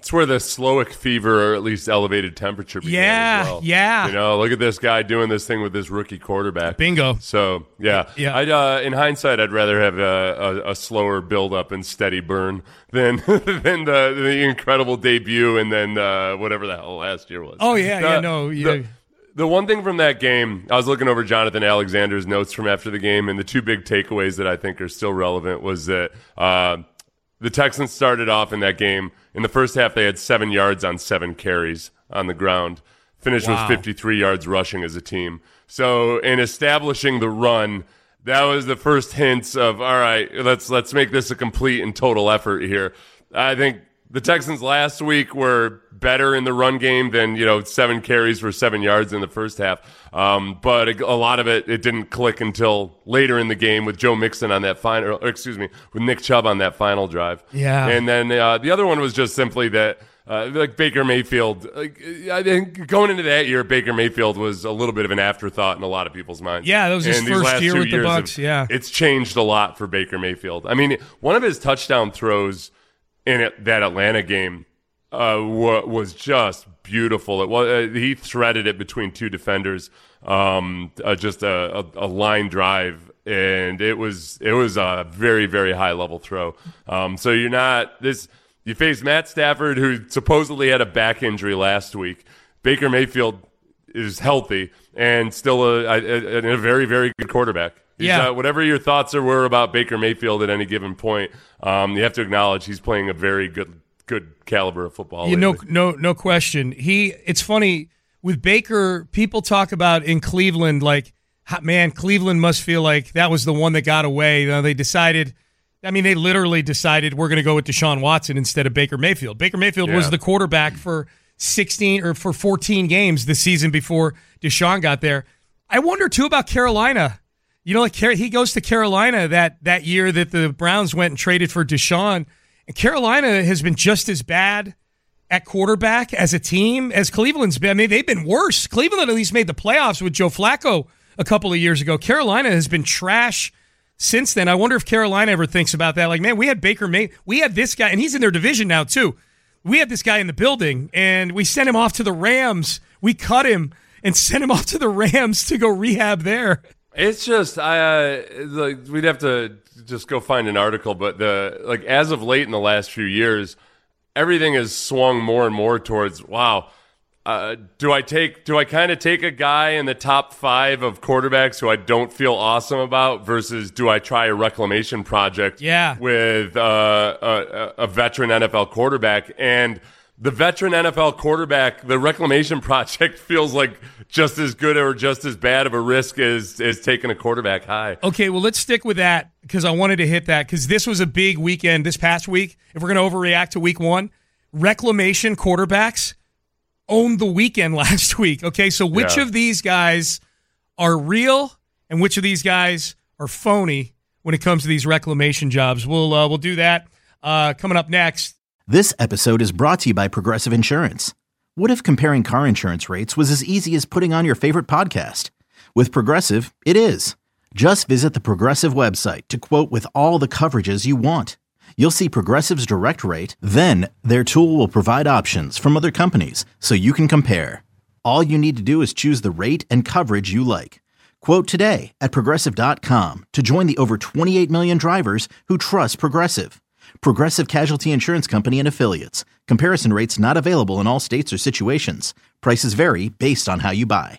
It's where the Slowick fever, or at least elevated temperature, began Yeah, as well. yeah. You know, look at this guy doing this thing with this rookie quarterback. Bingo. So, yeah. Yeah. I'd, uh, in hindsight, I'd rather have a, a, a slower build-up and steady burn than than the, the incredible debut and then uh, whatever the hell last year was. Oh, yeah, The- yeah, no. Yeah. the- The one thing from that game, I was looking over Jonathan Alexander's notes from after the game, and the two big takeaways that I think are still relevant was that uh, the Texans started off in that game. In the first half, they had seven yards on seven carries on the ground. Finished Wow. with fifty-three yards rushing as a team. So in establishing the run, that was the first hints of, all right, let's let's make this a complete and total effort here. I think the Texans last week were better in the run game than, you know, seven carries for seven yards in the first half. Um, but a, a lot of it, it didn't click until later in the game with Joe Mixon on that final, or excuse me, with Nick Chubb on that final drive. Yeah. And then uh, the other one was just simply that, uh, like Baker Mayfield, like, I think going into that year, Baker Mayfield was a little bit of an afterthought in a lot of people's minds. Yeah, that was his And these first last year two with the years Bucs, have- yeah. It's changed a lot for Baker Mayfield. I mean, one of his touchdown throws in it, that Atlanta game uh, wa- was just beautiful. It was uh, he threaded it between two defenders, um, uh, just a, a, a line drive, and it was it was a very very high level throw. Um, so you're not this. You face Matt Stafford, who supposedly had a back injury last week. Baker Mayfield is healthy and still a, a, a, a very very good quarterback. He's, Yeah. uh, whatever your thoughts are were about Baker Mayfield at any given point, um, you have to acknowledge he's playing a very good good caliber of football. You know, lately. no, no question. He. It's funny with Baker. People talk about in Cleveland, like, ha- man, Cleveland must feel like that was the one that got away. You know, they decided. I mean, they literally decided we're going to go with Deshaun Watson instead of Baker Mayfield. Baker Mayfield Yeah. was the quarterback for sixteen or for fourteen games this season before Deshaun got there. I wonder too about Carolina. You know, like Car- he goes to Carolina that that year that the Browns went and traded for Deshaun. And Carolina has been just as bad at quarterback as a team as Cleveland's been. I mean, they've been worse. Cleveland at least made the playoffs with Joe Flacco a couple of years ago. Carolina has been trash since then. I wonder if Carolina ever thinks about that. Like, man, we had Baker May, we had this guy, and he's in their division now too. We had this guy in the building, and we sent him off to the Rams. We cut him and sent him off to the Rams to go rehab there. It's just I uh, like we'd have to just go find an article, but the like as of late in the last few years, everything has swung more and more towards wow. Uh, do I take? Do I kind of take a guy in the top five of quarterbacks who I don't feel awesome about, versus do I try a reclamation project? Yeah. with uh, a, a veteran N F L quarterback, and the veteran N F L quarterback, the reclamation project feels like just as good or just as bad of a risk as as taking a quarterback high. Okay, well, let's stick with that because I wanted to hit that because this was a big weekend this past week. If we're going to overreact to week one, reclamation quarterbacks owned the weekend last week. Okay, so which Yeah. of these guys are real and which of these guys are phony when it comes to these reclamation jobs? We'll uh, we'll do that uh, coming up next. This episode is brought to you by Progressive Insurance. What if comparing car insurance rates was as easy as putting on your favorite podcast? With Progressive, it is. Just visit the Progressive website to quote with all the coverages you want. You'll see Progressive's direct rate, then their tool will provide options from other companies so you can compare. All you need to do is choose the rate and coverage you like. Quote today at Progressive dot com to join the over twenty-eight million drivers who trust Progressive. Progressive Casualty Insurance Company and Affiliates. Comparison rates not available in all states or situations. Prices vary based on how you buy.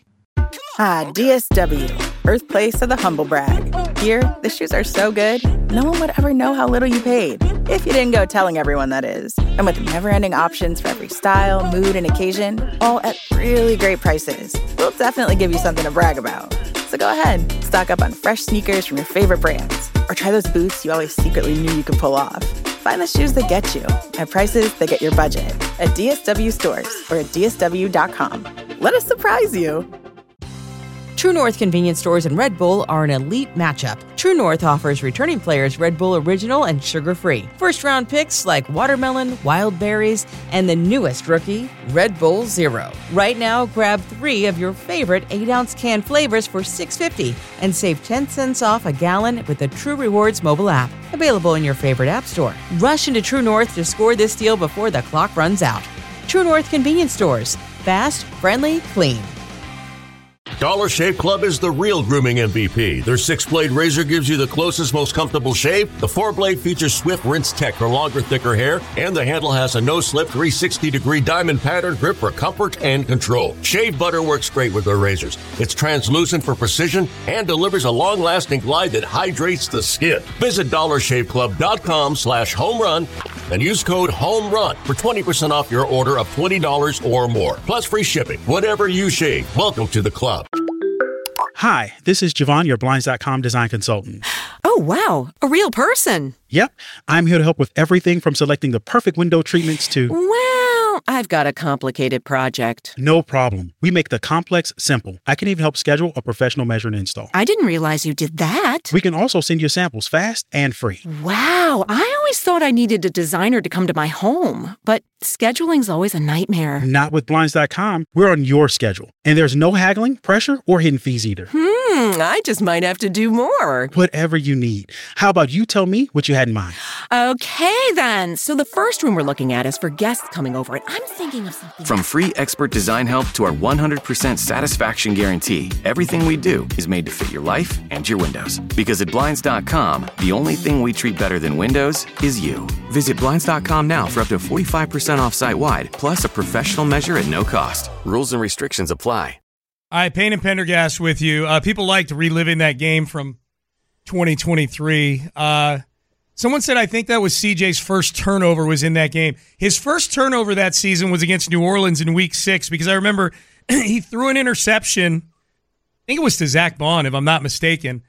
Ah, D S W, birthplace of the humble brag. Here, the shoes are so good, no one would ever know how little you paid. If you didn't go telling everyone, that is. And with never-ending options for every style, mood, and occasion, all at really great prices, we'll definitely give you something to brag about. So go ahead, stock up on fresh sneakers from your favorite brands, or try those boots you always secretly knew you could pull off. Find the shoes that get you at prices that get your budget at D S W stores or at D S W dot com. Let us surprise you. True North convenience stores and Red Bull are an elite matchup. True North offers returning players Red Bull Original and sugar-free. First-round picks like watermelon, wild berries, and the newest rookie, Red Bull Zero. Right now, grab three of your favorite eight ounce can flavors for six dollars and fifty cents and save ten cents off a gallon with the True Rewards mobile app. Available in your favorite app store. Rush into True North to score this deal before the clock runs out. True North convenience stores. Fast, friendly, clean. Dollar Shave Club is the real grooming M V P. Their six-blade razor gives you the closest, most comfortable shave. The four-blade features Swift Rinse Tech for longer, thicker hair, and the handle has a no-slip three hundred sixty degree diamond pattern grip for comfort and control. Shave butter works great with their razors. It's translucent for precision and delivers a long-lasting glide that hydrates the skin. Visit dollar shave club dot com slash home run and use code HOMERUN for twenty percent off your order of twenty dollars or more. Plus free shipping. Whatever you shave, welcome to the club. Hi, this is Javon, your Blinds dot com design consultant. Oh, wow. A real person. Yep. I'm here to help with everything from selecting the perfect window treatments to... Well, I've got a complicated project. No problem. We make the complex simple. I can even help schedule a professional measure and install. I didn't realize you did that. We can also send you samples fast and free. Wow. I always thought I needed a designer to come to my home, but scheduling's always a nightmare. Not with Blinds dot com. We're on your schedule. And there's no haggling, pressure, or hidden fees either. Hmm, I just might have to do more. Whatever you need. How about you tell me what you had in mind? Okay, then. So the first room we're looking at is for guests coming over, and I'm thinking of something... From free expert design help to our one hundred percent satisfaction guarantee, everything we do is made to fit your life and your windows. Because at Blinds dot com, the only thing we treat better than windows is you. Visit Blinds dot com now for up to forty-five percent off site-wide, plus a professional measure at no cost. Rules and restrictions apply. All right, Payne and Pendergast with you. Uh, people liked reliving that game from twenty twenty-three. Uh, someone said, I think that was C J's first turnover was in that game. His first turnover that season was against New Orleans in week six, because I remember he threw an interception. I think it was to Zach Bond, if I'm not mistaken,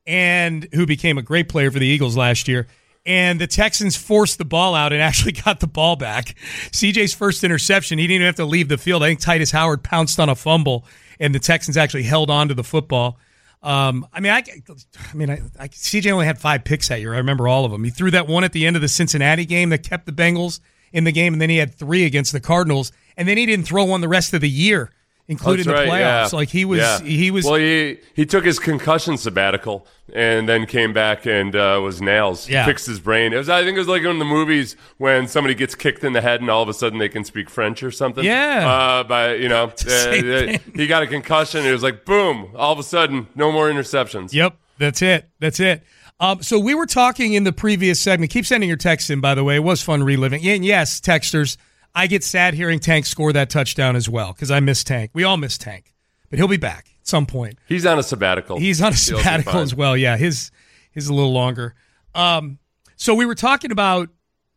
and who became a great player for the Eagles last year. And the Texans forced the ball out and actually got the ball back. C J's first interception, he didn't even have to leave the field. I think Titus Howard pounced on a fumble, and the Texans actually held on to the football. Um, I mean, I, I mean, I, I, C J only had five picks that year. I remember all of them. He threw that one at the end of the Cincinnati game that kept the Bengals in the game, and then he had three against the Cardinals, and then he didn't throw one the rest of the year, including That's the right, playoffs. yeah. Like he was, yeah. he was. Well, he he took his concussion sabbatical and then came back and uh, was nails. Yeah. Fixed his brain. It was, I think it was like in the movies when somebody gets kicked in the head and all of a sudden they can speak French or something. Yeah. Uh, but you know, uh, he got a concussion. It was like boom. All of a sudden, no more interceptions. Yep, that's it. That's it. Um, so we were talking in the previous segment. Keep sending your texts in, by the way. It was fun reliving. And yes, texters, I get sad hearing Tank score that touchdown as well because I miss Tank. We all miss Tank, but he'll be back at some point. He's on a sabbatical. He's on a He'll be sabbatical fine. as well. Yeah, his his a little longer. Um, so we were talking about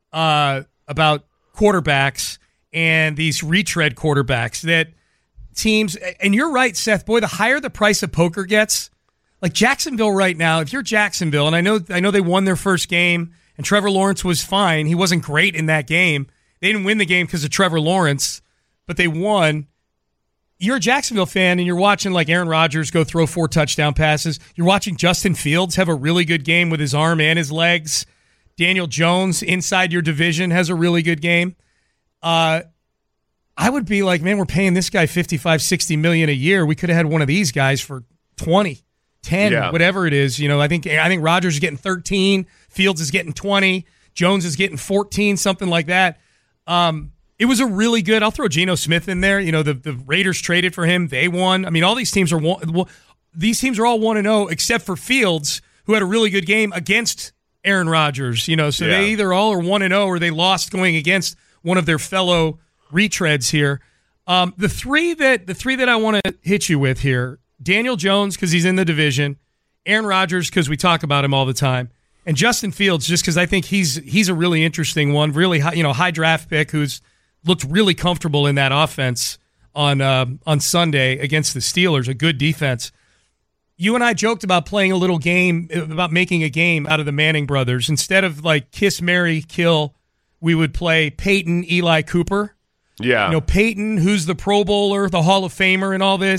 uh, about quarterbacks and these retread quarterbacks that teams. And you're right, Seth. Boy, the higher the price of poker gets, like Jacksonville right now. If you're Jacksonville, and I know I know they won their first game, and Trevor Lawrence was fine. He wasn't great in that game. They didn't win the game because of Trevor Lawrence, but they won. You're a Jacksonville fan, and you're watching like Aaron Rodgers go throw four touchdown passes. You're watching Justin Fields have a really good game with his arm and his legs. Daniel Jones inside your division has a really good game. Uh, I would be like, man, we're paying this guy fifty-five, sixty million a year. We could have had one of these guys for twenty, ten, Yeah. whatever it is. You know, I think I think Rodgers is getting thirteen, Fields is getting twenty, Jones is getting fourteen, something like that. Um, it was a really good. I'll throw Geno Smith in there. You know, the, the Raiders traded for him. They won. I mean, all these teams are one. Well, these teams are all one and zero except for Fields, who had a really good game against Aaron Rodgers. You know, so Yeah. they either all are one and zero or they lost going against one of their fellow retreads here. Um, the three that the three that I want to hit you with here: Daniel Jones because he's in the division, Aaron Rodgers because we talk about him all the time, and Justin Fields just because I think he's he's a really interesting one, really high, you know, high draft pick who's looked really comfortable in that offense on uh, on Sunday against the Steelers, a good defense. You and I joked about playing a little game, about making a game out of the Manning brothers. Instead of like kiss, marry, kill, we would play Peyton, Eli, Cooper. Yeah. You know, Peyton, who's the Pro Bowler, the Hall of Famer and all this.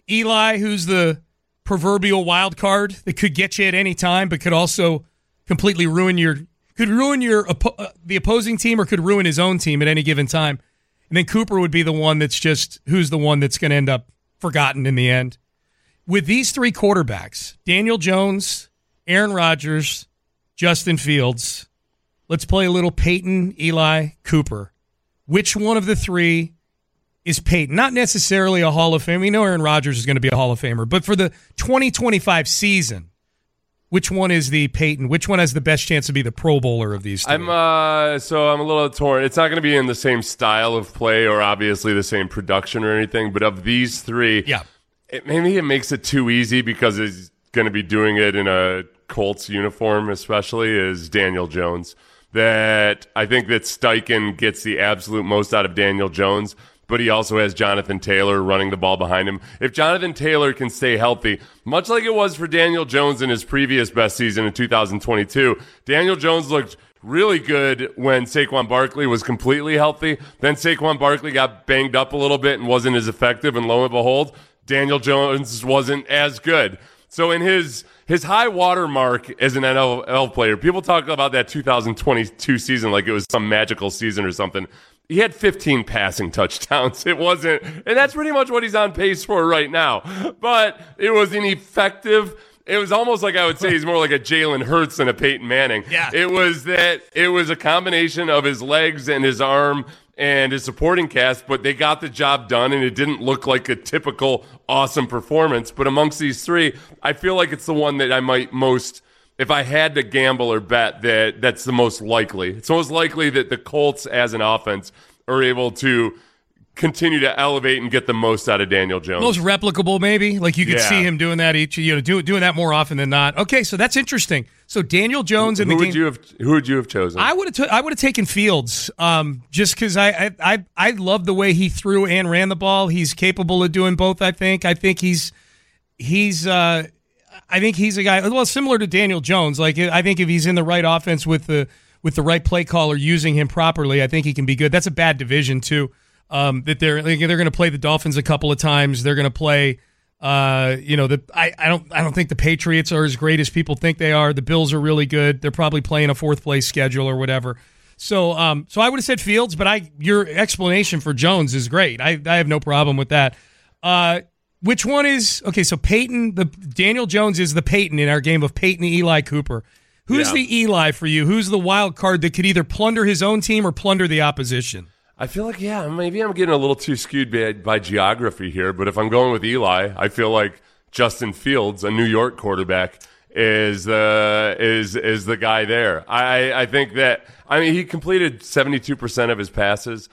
Eli, who's the proverbial wild card that could get you at any time, but could also completely ruin your could ruin your uh, the opposing team or could ruin his own team at any given time. And then Cooper would be the one that's just who's the one that's going to end up forgotten in the end. With these three quarterbacks, Daniel Jones, Aaron Rodgers, Justin Fields, let's play a little Peyton, Eli, Cooper. Which one of the three is Peyton? Not necessarily a Hall of Famer. We know Aaron Rodgers is going to be a Hall of Famer. But for the twenty twenty-five season, which one is the Peyton? Which one has the best chance to be the Pro Bowler of these three? I'm uh, so I'm a little torn. It's not going to be in the same style of play or obviously the same production or anything. But of these three, yeah, it, maybe it makes it too easy because he's going to be doing it in a Colts uniform, especially, is Daniel Jones. That I think that Steichen gets the absolute most out of Daniel Jones, but he also has Jonathan Taylor running the ball behind him. If Jonathan Taylor can stay healthy, much like it was for Daniel Jones in his previous best season in two thousand twenty-two, Daniel Jones looked really good when Saquon Barkley was completely healthy. Then Saquon Barkley got banged up a little bit and wasn't as effective, and lo and behold, Daniel Jones wasn't as good. So in his his high water mark as an N F L player, people talk about that two thousand twenty-two season like it was some magical season or something. He had fifteen passing touchdowns. It wasn't, and that's pretty much what he's on pace for right now. But it was an effective. It was almost like I would say he's more like a Jalen Hurts than a Peyton Manning. Yeah. It was that it was a combination of his legs and his arm and his supporting cast, but they got the job done, and it didn't look like a typical awesome performance. But amongst these three, I feel like it's the one that I might most, if I had to gamble or bet, that that's the most likely. It's most likely that the Colts as an offense are able to continue to elevate and get the most out of Daniel Jones. Most replicable, maybe. Like you could Yeah. see him doing that each, you know, do, doing that more often than not. Okay, so that's interesting. So Daniel Jones in who the would game. you have? Who would you have chosen? I would have. T- I would have taken Fields, um, just because I, I I I love the way he threw and ran the ball. He's capable of doing both. I think. I think he's he's. Uh, I think he's a guy. Well, similar to Daniel Jones. Like I think if he's in the right offense with the with the right play caller using him properly, I think he can be good. That's a bad division too. Um, that they're they're going to play the Dolphins a couple of times. They're going to play. Uh, you know, the I, I don't I don't think the Patriots are as great as people think they are. The Bills are really good. They're probably playing a fourth place schedule or whatever. So um, so I would have said Fields, but I your explanation for Jones is great. I I have no problem with that. Uh, which one is okay? So Peyton, the Daniel Jones is the Peyton in our game of Peyton, Eli, Cooper. Who's Yeah. the Eli for you? Who's the wild card that could either plunder his own team or plunder the opposition? I feel like, yeah, maybe I'm getting a little too skewed by, by geography here, but if I'm going with Eli, I feel like Justin Fields, a New York quarterback, is the is is the guy there. I I think that I mean he completed seventy-two percent of his passes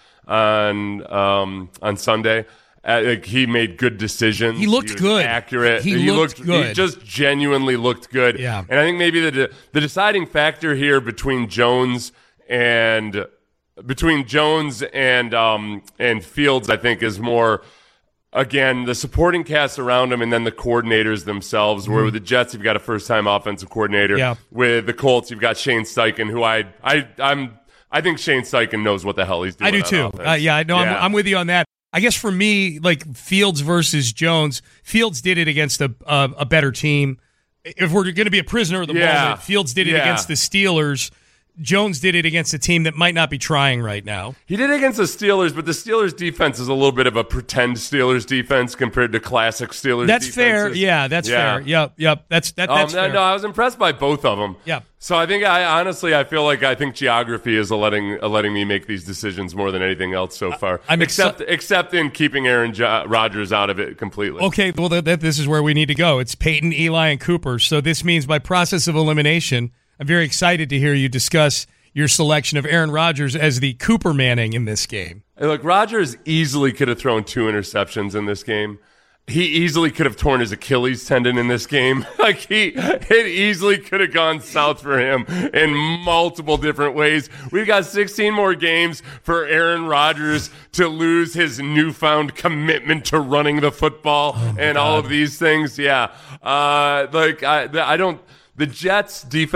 on um, on Sunday. Uh, like he made good decisions. He looked was good. Accurate. He looked good. He just genuinely looked good. Yeah. And I think maybe the the deciding factor here between Jones and between Jones and um, and Fields, I think, is more, again, the supporting cast around him and then the coordinators themselves. Mm-hmm. Where with the Jets, you've got a first-time offensive coordinator. Yeah. With the Colts, you've got Shane Steichen, who I I I'm I think Shane Steichen knows what the hell he's doing. I do on too. offense. Uh, yeah, no, yeah. I'm, I'm with you on that. I guess for me, like Fields versus Jones, Fields did it against a a, a better team. If we're going to be a prisoner of the Yeah. moment, Fields did it Yeah. against the Steelers. Jones did it against a team that might not be trying right now. He did it against the Steelers, but the Steelers defense is a little bit of a pretend Steelers defense compared to classic Steelers That's defenses. fair. Yeah, that's Yeah. fair. Yep, yep. That's that. That's um, fair. No, I was impressed by both of them. Yeah. So I think I honestly I feel like I think geography is a letting a letting me make these decisions more than anything else so far. I'm except except in keeping Aaron jo- Rodgers out of it completely. Okay, well, that, that, this is where we need to go. It's Peyton, Eli, and Cooper. So this means by process of elimination, I'm very excited to hear you discuss your selection of Aaron Rodgers as the Cooper Manning in this game. Hey, look, Rodgers easily could have thrown two interceptions in this game. He easily could have torn his Achilles tendon in this game. Like he, it easily could have gone south for him in multiple different ways. We've got sixteen more games for Aaron Rodgers to lose his newfound commitment to running the football oh and God. all of these things. Yeah, uh, like I, I don't. The Jets defense,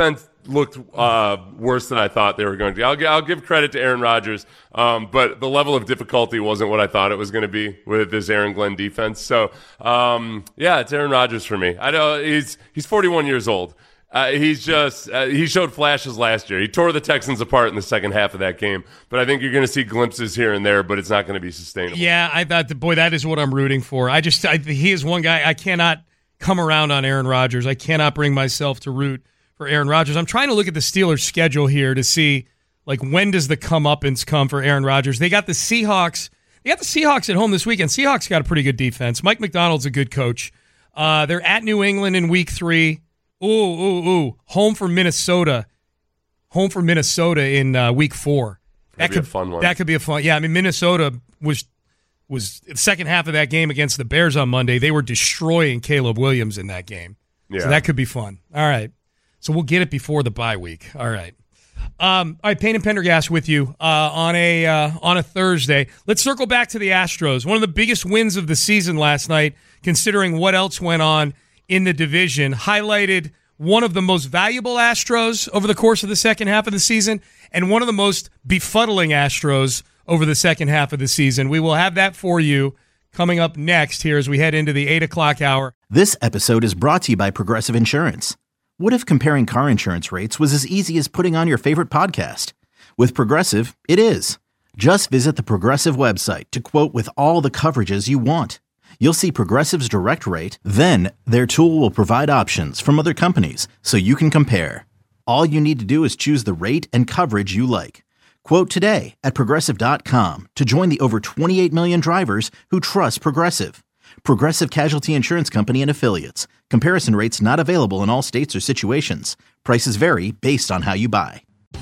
looked uh, worse than I thought they were going to. I'll, I'll give credit to Aaron Rodgers, um, but the level of difficulty wasn't what I thought it was going to be with this Aaron Glenn defense. So, um, yeah, it's Aaron Rodgers for me. I know he's he's forty-one years old. Uh, he's just uh, he showed flashes last year. He tore the Texans apart in the second half of that game. But I think you're going to see glimpses here and there, but it's not going to be sustainable. Yeah, I thought, the, boy, that is what I'm rooting for. I just I, he is one guy I cannot come around on Aaron Rodgers. I cannot bring myself to root for Aaron Rodgers. I'm trying to look at the Steelers' schedule here to see, like, when does the comeuppance come for Aaron Rodgers? They got the Seahawks. They got the Seahawks at home this weekend. Seahawks got a pretty good defense. Mike McDonald's a good coach. Uh, they're at New England in week three. Ooh, ooh, ooh. Home for Minnesota. Home for Minnesota in uh, week four. That could be a fun one. That could be a fun. Yeah, I mean, Minnesota was was the second half of that game against the Bears on Monday. They were destroying Caleb Williams in that game. Yeah. So that could be fun. All right. So we'll get it before the bye week. All right. Um, all right, Payne and Pendergast with you uh, on a uh, on a Thursday. Let's circle back to the Astros. One of the biggest wins of the season last night, considering what else went on in the division, highlighted one of the most valuable Astros over the course of the second half of the season and one of the most befuddling Astros over the second half of the season. We will have that for you coming up next here as we head into the eight o'clock hour. This episode is brought to you by Progressive Insurance. What if comparing car insurance rates was as easy as putting on your favorite podcast? With Progressive, it is. Just visit the Progressive website to quote with all the coverages you want. You'll see Progressive's direct rate, then their tool will provide options from other companies so you can compare. All you need to do is choose the rate and coverage you like. Quote today at Progressive dot com to join the over twenty-eight million drivers who trust Progressive. Progressive Casualty Insurance Company and Affiliates. Comparison rates not available in all states or situations. Prices vary based on how you buy.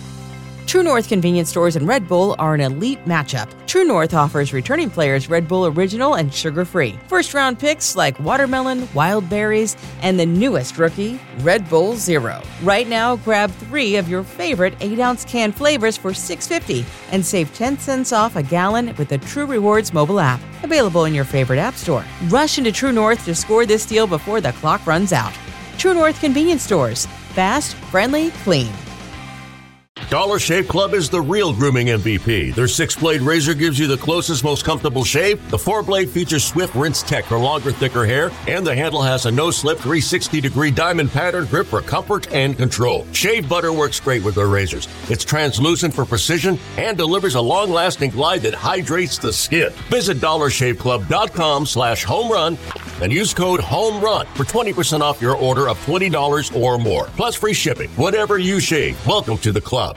True North convenience stores and Red Bull are an elite matchup. True North offers returning players Red Bull Original and sugar-free. First-round picks like watermelon, wild berries, and the newest rookie, Red Bull Zero. Right now, grab three of your favorite eight-ounce can flavors for six dollars and fifty cents and save ten cents off a gallon with the True Rewards mobile app. Available in your favorite app store. Rush into True North to score this deal before the clock runs out. True North convenience stores. Fast, friendly, clean. Dollar Shave Club is the real grooming M V P. Their six-blade razor gives you the closest, most comfortable shave. The four-blade features Swift Rinse Tech for longer, thicker hair. And the handle has a no-slip three hundred sixty degree diamond pattern grip for comfort and control. Shave butter works great with their razors. It's translucent for precision and delivers a long-lasting glide that hydrates the skin. Visit dollar shave club dot com slash home run and use code HOMERUN for twenty percent off your order of twenty dollars or more. Plus free shipping. Whatever you shave, welcome to the club.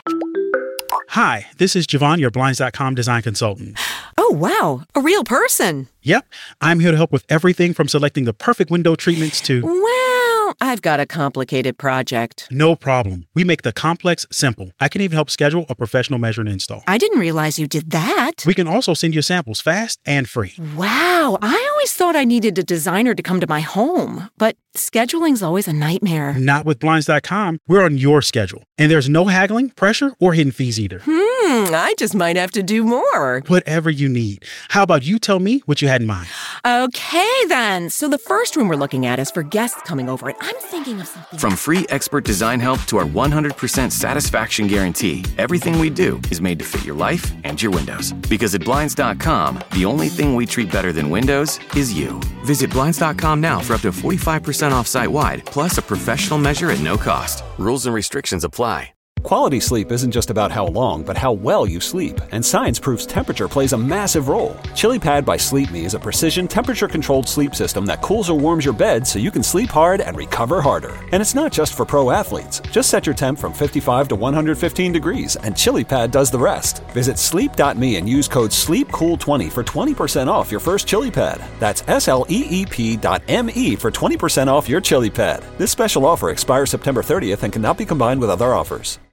Hi, this is Javon, your Blinds dot com design consultant. Oh, wow. A real person. Yep. I'm here to help with everything from selecting the perfect window treatments to... Well, I've got a complicated project. No problem. We make the complex simple. I can even help schedule a professional measure and install. I didn't realize you did that. We can also send you samples fast and free. Wow. I always thought I needed a designer to come to my home, but scheduling's always a nightmare. Not with Blinds dot com. We're on your schedule. And there's no haggling, pressure, or hidden fees either. Hmm, I just might have to do more. Whatever you need. How about you tell me what you had in mind? Okay, then. So the first room we're looking at is for guests coming over, and I'm thinking of something... From free expert design help to our one hundred percent satisfaction guarantee, everything we do is made to fit your life and your windows. Because at Blinds dot com, the only thing we treat better than windows is you. Visit Blinds dot com now for up to forty-five percent off site-wide, plus a professional measure at no cost. Rules and restrictions apply. Quality sleep isn't just about how long, but how well you sleep. And science proves temperature plays a massive role. ChiliPad by Sleep Me is a precision, temperature-controlled sleep system that cools or warms your bed so you can sleep hard and recover harder. And it's not just for pro athletes. Just set your temp from fifty-five to one hundred fifteen degrees, and ChiliPad does the rest. Visit sleep dot me and use code sleep cool twenty for twenty percent off your first ChiliPad. That's S L E E P dot M E for twenty percent off your ChiliPad. This special offer expires September thirtieth and cannot be combined with other offers.